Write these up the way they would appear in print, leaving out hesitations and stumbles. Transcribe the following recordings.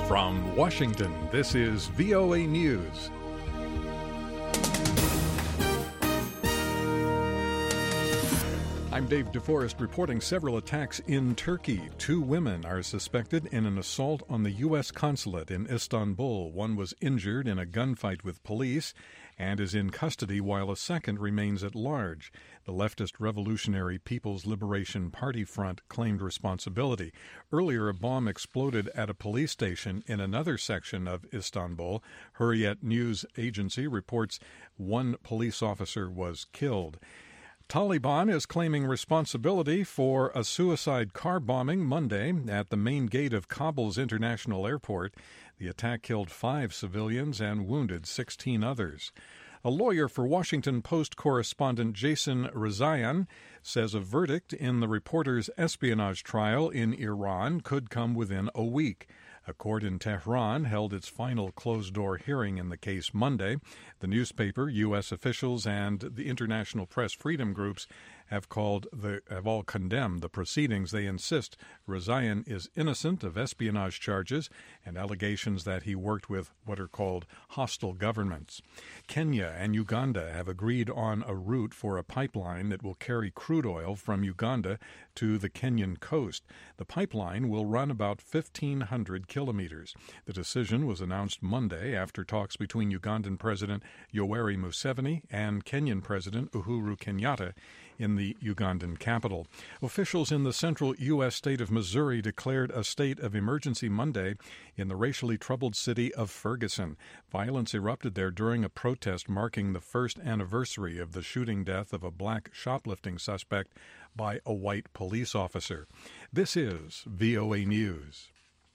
From Washington, this is VOA News. I'm Dave DeForest reporting several attacks in Turkey. 2 women are suspected in an assault on the U.S. consulate in Istanbul. One was injured in a gunfight with police and is in custody while a second remains at large. The leftist Revolutionary People's Liberation Party Front claimed responsibility. Earlier, a bomb exploded at a police station in another section of Istanbul. Hurriyet news agency reports 1 police officer was killed. Taliban is claiming responsibility for a suicide car bombing Monday at the main gate of Kabul's international airport. The attack killed 5 civilians and wounded 16 others. A lawyer for Washington Post correspondent Jason Rezaian says a verdict in the reporter's espionage trial in Iran could come within a week. A court in Tehran held its final closed-door hearing in the case Monday. The newspaper, U.S. officials, and the international press freedom groups have all condemned the proceedings. They insist Rezaian is innocent of espionage charges and allegations that he worked with what are called hostile governments. Kenya and Uganda have agreed on a route for a pipeline that will carry crude oil from Uganda to the Kenyan coast. The pipeline will run about 1,500 kilometers. The decision was announced Monday after talks between Ugandan President Yoweri Museveni and Kenyan President Uhuru Kenyatta in the Ugandan capital. Officials in the central U.S. state of Missouri declared a state of emergency Monday in the racially troubled city of Ferguson. Violence erupted there during a protest marking the first anniversary of the shooting death of a black shoplifting suspect by a white police officer. This is VOA News.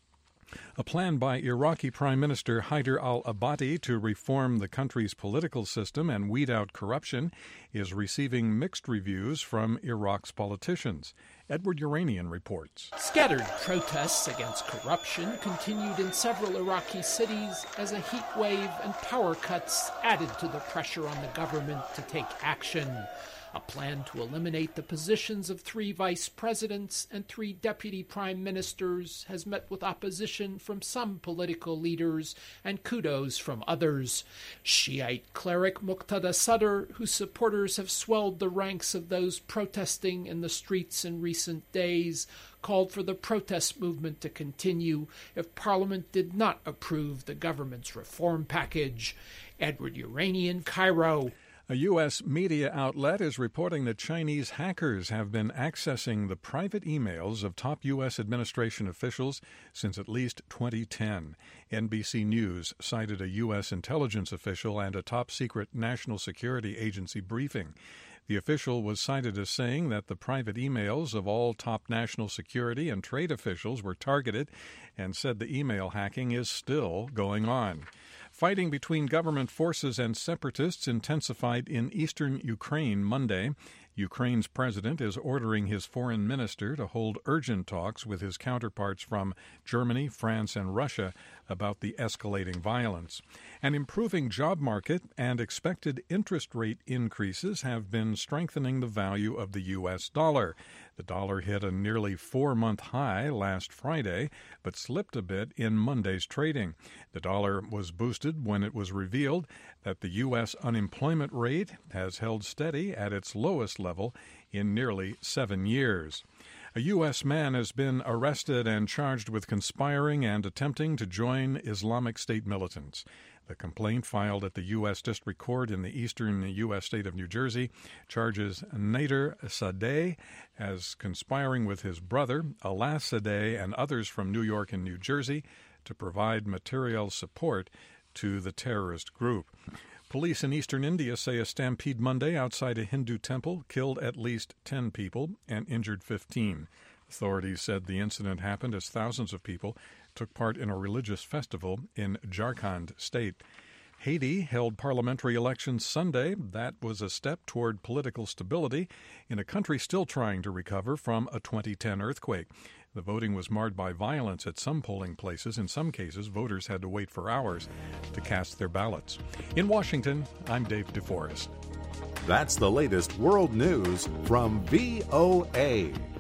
A plan by Iraqi Prime Minister Haider al-Abadi to reform the country's political system and weed out corruption is receiving mixed reviews from Iraq's politicians. Edward Uranian reports. Scattered protests against corruption continued in several Iraqi cities as a heat wave and power cuts added to the pressure on the government to take action. A plan to eliminate the positions of 3 vice presidents and 3 deputy prime ministers has met with opposition from some political leaders and kudos from others. Shiite cleric Muqtada Sadr, whose supporters have swelled the ranks of those protesting in the streets in recent days, called for the protest movement to continue if Parliament did not approve the government's reform package. Edward Uranian, Cairo. A U.S. media outlet is reporting that Chinese hackers have been accessing the private emails of top U.S. administration officials since at least 2010. NBC News cited a U.S. intelligence official and a top-secret National Security Agency briefing. The official was cited as saying that the private emails of all top national security and trade officials were targeted and said the email hacking is still going on. Fighting between government forces and separatists intensified in eastern Ukraine Monday. Ukraine's president is ordering his foreign minister to hold urgent talks with his counterparts from Germany, France, and Russia about the escalating violence. An improving job market and expected interest rate increases have been strengthening the value of the U.S. dollar. The dollar hit a nearly 4-month high last Friday, but slipped a bit in Monday's trading. The dollar was boosted when it was revealed that the U.S. unemployment rate has held steady at its lowest level in nearly 7 years. A U.S. man has been arrested and charged with conspiring and attempting to join Islamic State militants. The complaint filed at the U.S. District Court in the eastern U.S. state of New Jersey charges Nader Sadeh as conspiring with his brother, Alas Sadeh, and others from New York and New Jersey to provide material support to the terrorist group. Police in eastern India say a stampede Monday outside a Hindu temple killed at least 10 people and injured 15. Authorities said the incident happened as thousands of people took part in a religious festival in Jharkhand state. Haiti held parliamentary elections Sunday. That was a step toward political stability in a country still trying to recover from a 2010 earthquake. The voting was marred by violence at some polling places. In some cases, voters had to wait for hours to cast their ballots. In Washington, I'm Dave DeForest. That's the latest world news from VOA.